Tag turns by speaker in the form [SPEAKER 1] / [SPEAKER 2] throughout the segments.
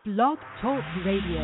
[SPEAKER 1] Blog Talk Radio.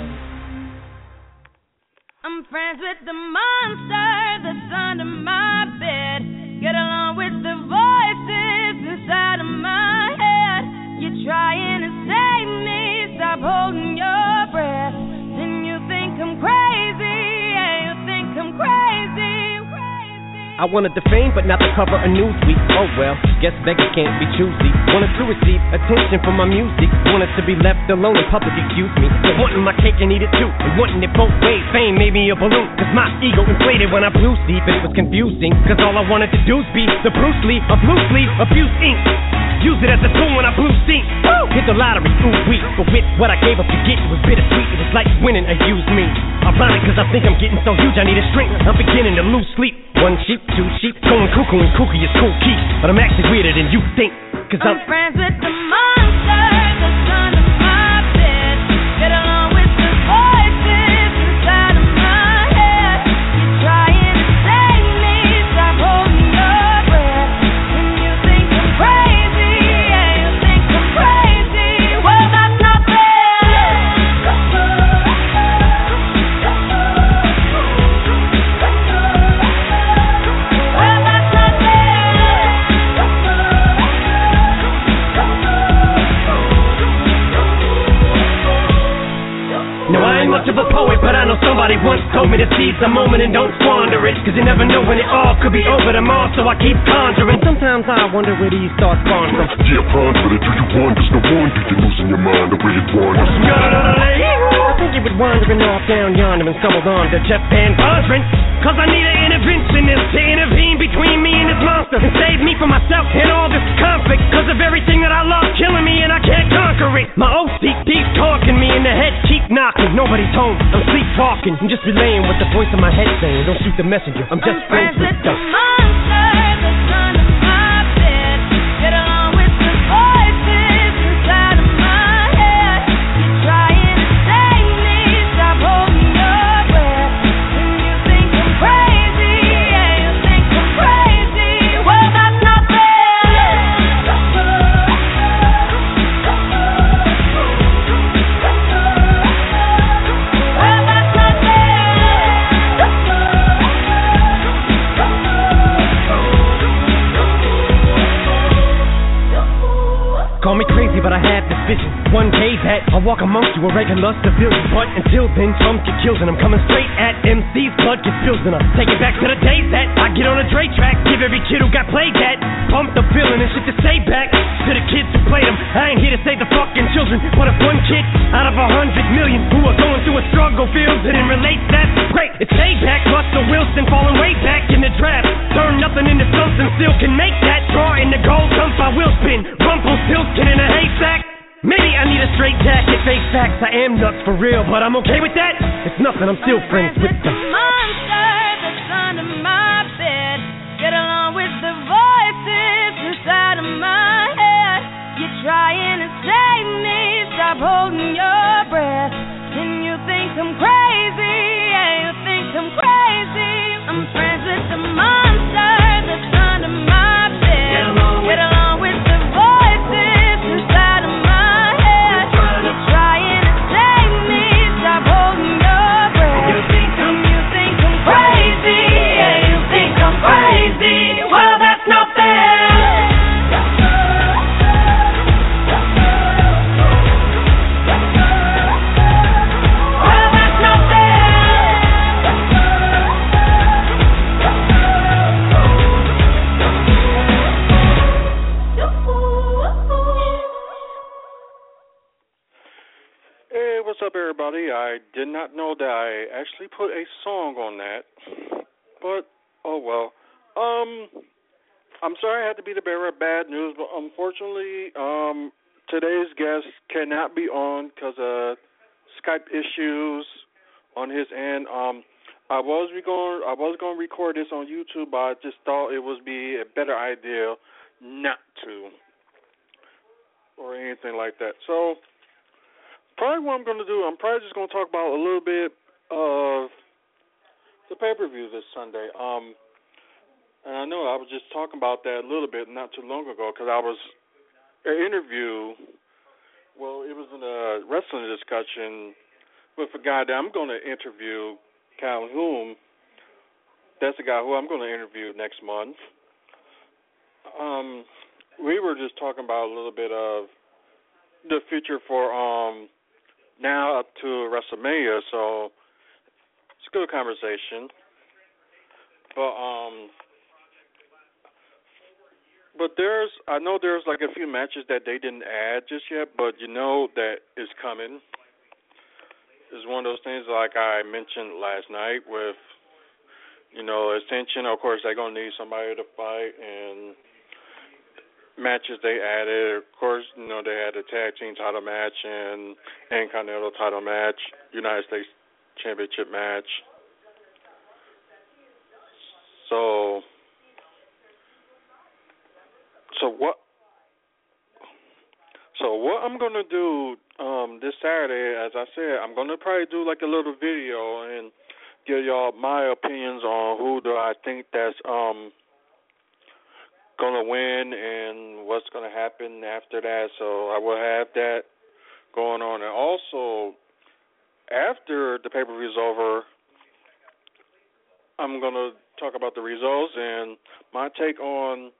[SPEAKER 2] I'm friends with the monster that's under my bed. Get along with the voices inside of my head. You're trying to save me, stop holding your breath. Then you think I'm crazy, yeah, you think I'm crazy.
[SPEAKER 3] I wanted the fame, but not the cover of Newsweek. Oh well, guess beggars can't be choosy. Wanted to receive attention from my music. Wanted to be left alone in public, excuse me. But wanting my cake and eat it too. And wanting it both ways. Fame made me a balloon. Cause my ego inflated when I blew deep. It was confusing. Cause all I wanted to do was be the Bruce Lee of loosely abused ink. Use it as a tool when I blew steam. Hit the lottery, ooh wee. But with what I gave up to get, it was bittersweet. It was like winning a used me. Ironic cause I think I'm getting so huge I need a shrink. I'm beginning to lose sleep. One sheep, two sheep, going cuckoo and kooky is cool key. But I'm actually weirder than you think. Cause I'm
[SPEAKER 2] friends with the monster that's under my bed. Get along with the voices inside of my head. You're trying to save me, stop holding your breath. And you think I'm crazy, yeah, you think I'm crazy. Well, that's not fair. Well, that's not
[SPEAKER 3] Now I ain't much of a poet, but I know somebody once told me to seize the moment and don't squander it. Cause you never know when it all could be over tomorrow, so I keep conjuring. Sometimes I wonder where these thoughts spawn from.
[SPEAKER 4] Yeah, ponder it, do you wonder? No wonder you're losing your mind the way it wanders.
[SPEAKER 3] I think you was wandering off down yonder and stumbled on to Jeff Van Vondren. Cause I need an interventionist to intervene between me and this monster and save me from myself and all this conflict. Cause of everything that I love killing me and I can't conquer it. My OC keeps talking me in the head, keep knocking. Nobody's home, I'm sleepwalking. I'm just relaying what the voice in my head saying. Don't shoot the messenger, I'm just friends with the
[SPEAKER 2] monster that's under my bed. Get along with the voices inside of my head. You're trying to save me, stop holding your breath. And you think I'm crazy, yeah, you think I'm crazy. Well, that's not fair. Well, that's not
[SPEAKER 3] Call me crazy, but I have this vision. One day that I'll walk amongst you, a regular civilian. But until then, Trump get killed, and I'm coming straight at MC's blood gets spilled, and I take it back to the days that I get on a Dre track, give every kid who got played that pump the feeling and shit to say back to the kids who played them. I ain't here to save the fucking children, but if one kid out of 100 million who are going through a struggle feels it and relates, that's great. It's payback. Russell Wilson falling way back in the draft, turn nothing into something, still can make that draw in the gold dump. I will spin Rumpelstiltskin in a haystack. Maybe I need a straight jacket, face facts. I am nuts for real, but I'm okay with that. It's nothing, I'm still friends with the
[SPEAKER 2] monster that's under my bed. Get along with the voices inside of my head. You're trying to save me, stop holding your breath. And you think I'm crazy, yeah, you think I'm crazy. I'm friends with the monster that's under my bed. Get along with the voices inside of my head. You're trying to save me, stop holding your breath. And you think I'm crazy, yeah, you think I'm crazy. Well, that's not fair.
[SPEAKER 5] What's up, everybody? I did not know that I actually put a song on that, but oh well. I'm sorry I had to be the bearer of bad news, but unfortunately, today's guest cannot be on because of Skype issues on his end. I was going to record this on YouTube, but I just thought it would be a better idea not to, or anything like that. So. Probably what I'm going to do, I'm probably just going to talk about a little bit of the pay-per-view this Sunday. And I know I was just talking about that a little bit not too long ago because I was an interview Well, it was in a wrestling discussion with a guy that I'm going to interview, Calhoun. That's the guy who I'm going to interview next month. We were just talking about a little bit of the future for now up to WrestleMania, so it's a good conversation. But I know there's like a few matches that they didn't add just yet, but you know that is coming. It's one of those things like I mentioned last night with, Ascension. Of course, they're gonna need somebody to fight, and matches they added. Of course, they had a tag team title match and Intercontinental title match, United States Championship match. So what I'm gonna do this Saturday, as I said, I'm gonna probably do like a little video and give y'all my opinions on who do I think that's gonna win and what's gonna happen after that. So I will have that going on, and also after the pay-per-view is over, I'm gonna talk about the results and my take on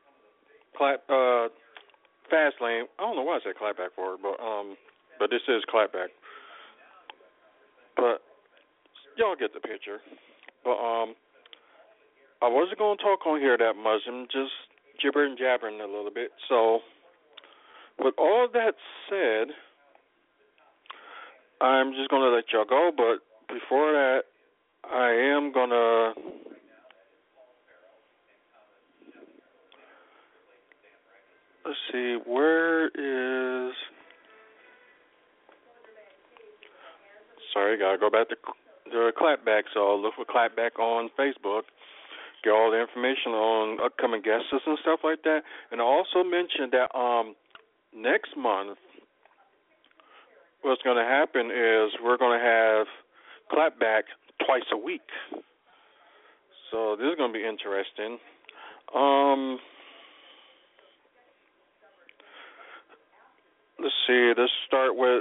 [SPEAKER 5] Fastlane. I don't know why I said clapback for it, but this is clapback. But y'all get the picture. But I wasn't gonna talk on here that much. I'm just gibbering jabbering a little bit. So with all that said, I'm just gonna let y'all go. But before that, I am gonna let's see, where is... Sorry, gotta go back to the clapback, so look for clapback on Facebook. Get all the information on upcoming guests and stuff like that. And I also mentioned that next month, what's going to happen is we're going to have clapback twice a week. So this is going to be interesting. Let's see. Let's start with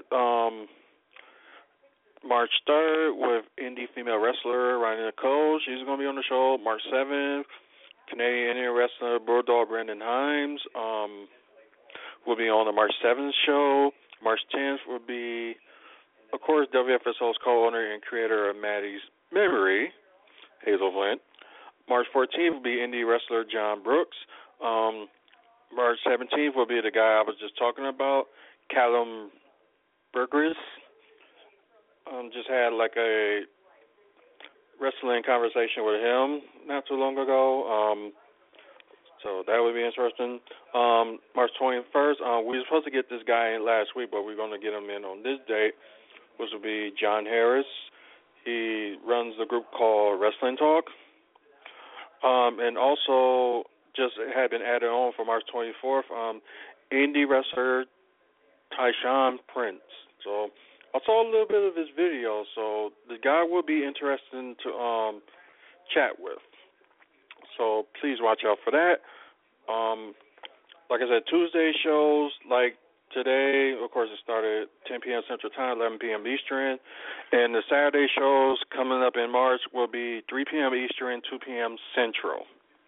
[SPEAKER 5] March 3rd with indie female wrestler Ryan Nicole. She's going to be on the show. March 7th, Canadian Indian wrestler Bulldog Brandon Himes will be on the March 7th show. March 10th will be, of course, WFSO's co-owner and creator of Maddie's Memory, Hazel Flint. March 14th will be indie wrestler John Brooks. March 17th will be the guy I was just talking about, Callum Burgess. Just had like a wrestling conversation with him not too long ago. So that would be interesting. March 21st, we were supposed to get this guy in last week, but we're going to get him in on this date, which will be John Harris. He runs the group called Wrestling Talk. And also just had been added on for March 24th, indie wrestler Tyshawn Prince. So I saw a little bit of his video, so the guy will be interesting to chat with. So please watch out for that. Like I said, Tuesday shows like today, of course, it started at 10 p.m. Central Time, 11 p.m. Eastern. And the Saturday shows coming up in March will be 3 p.m. Eastern, 2 p.m. Central.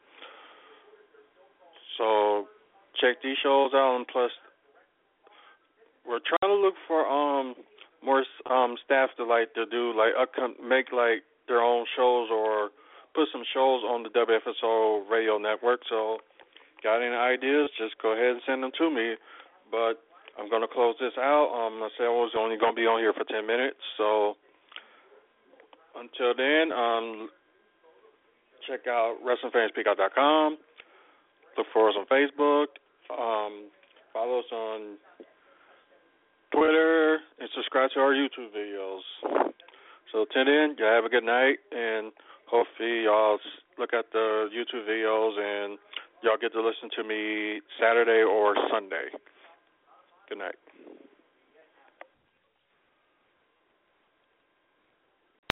[SPEAKER 5] So check these shows out, and plus we're trying to look for more staff to do make like their own shows or put some shows on the WFSO radio network. So got any ideas, just go ahead and send them to me. But I'm going to close this out. I said I was only going to be on here for 10 minutes. So until then, check out WrestlingFansPeakout.com. Look for us on Facebook. Follow us on Twitter, and subscribe to our YouTube videos. So tune in. Y'all have a good night, and hopefully y'all look at the YouTube videos and y'all get to listen to me Saturday or Sunday. Good night.